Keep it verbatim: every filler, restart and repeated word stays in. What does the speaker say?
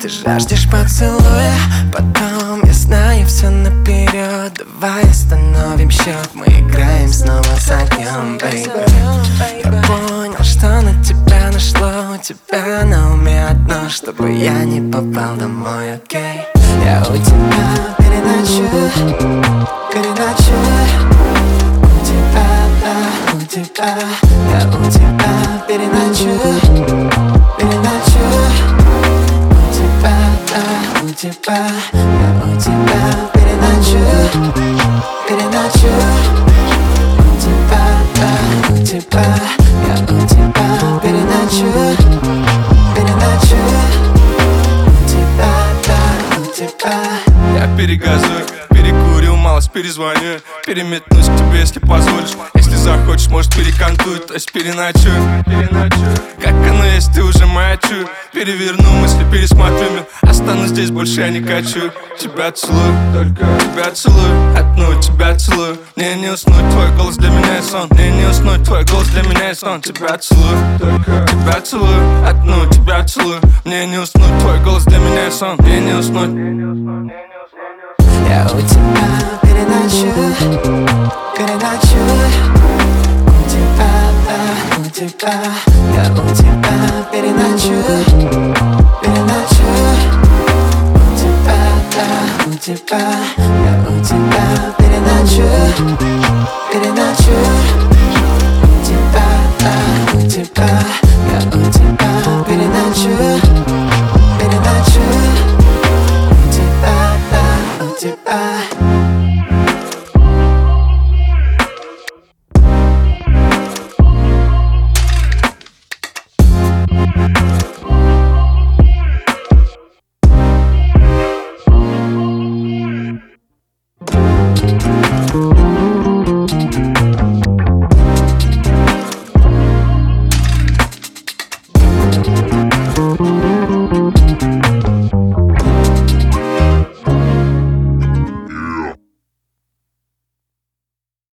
Ты жаждешь поцелуя, потом я знаю все наперед. Давай остановим счет, мы играем снова с огнем, baby. Я понял, что на тебя нашло, у тебя на уме одно, чтобы я не попал домой, окей? Я у тебя переночую, переночую. У тебя, да, у тебя, я у тебя переночую, переночую. У тебя, да, у тебя, я у тебя переночую, переночую. У тебя, да, у тебя, я у тебя переночую, переночую. У тебя, да, у тебя. Я перегазую, перекурю, малость перезвоню. Переметнусь к тебе, если позволишь. Если захочешь, может перекантуй, то есть переночую. Как оно есть, ты уже моя чую. Переверну мысли, пересмотрю мир. Останусь здесь, больше я не хочу. Тебя целую, только тебя целую. Одну тебя целую. Мне не уснуть, твой голос для меня и сон. Мне не уснуть, твой голос для меня и сон. Тебя целую, только тебя целую. Одну тебя целую. Мне не уснуть, твой голос для меня и сон. Мне не уснуть. Я у тебя переночую, переночую. У тебя, да, у тебя, я у тебя переночую, переночую. У тебя, да, у тебя.